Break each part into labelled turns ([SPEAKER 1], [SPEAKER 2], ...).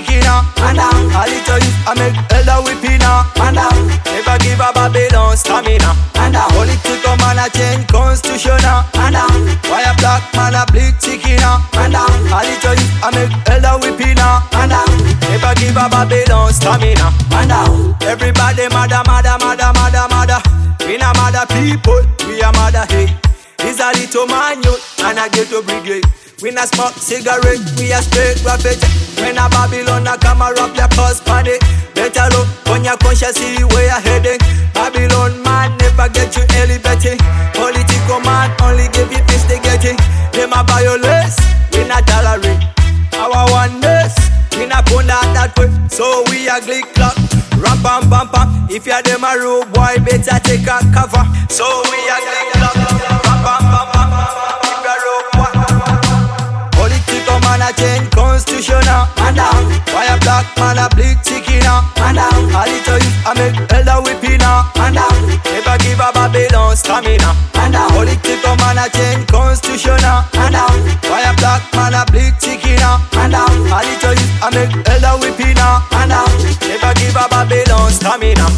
[SPEAKER 1] chicken and a little youth I make elder whipping and never give a Babylon stamina and political man a change constitution and why a black man a bleed chicken and a little youth I make elder whipping and never give a Babylon stamina and everybody mother we na mother people, we a mother hey. Is a little man youth and a ghetto brigade. We na smoke cigarette, we a straight graffiti. When a Babylon a come a rap your pulse panic. Better look on your conscience, see where you're heading. Babylon man never get you elevating. Political man only give you instigating. Them a violence, we not tolerate. Our oneness, we not put that way. So we a glick clock, rap pam pam pam. If you're them a rude boy, better take a cover. So we a glick clock, rap pam pam pam. If you're rude boy, political man a change constitution and why a black man a bleed chicken and a little youth I make elder whipping and never give a Babylon stamina and political man a change constitution and why a black man a bleed chicken and a little youth I make elder whipping and never give a Babylon stamina.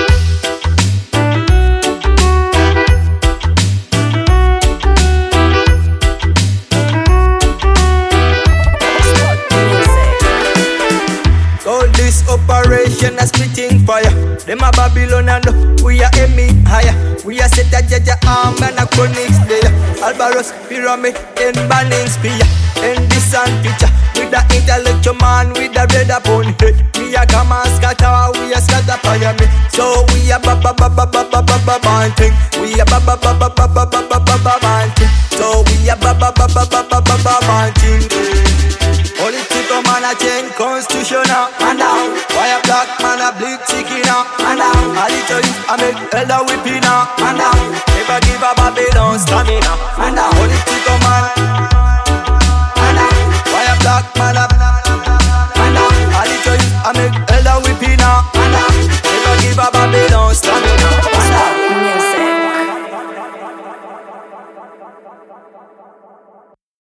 [SPEAKER 1] This operation a splitting fire. Them a Babylon and we are aiming higher. We are set a judge arm and a chronic slayer. Albaros, pyramid, and banning spear. In this and picture, with the intellectual man with the red upon head. We are come and scatter, we are scatter pyramid. So we are banting. We are banting. So we are banting. Political man a change constitution and why a black man a bleed chicken and a little youth I make elder whipping and never give a Babylon stamina and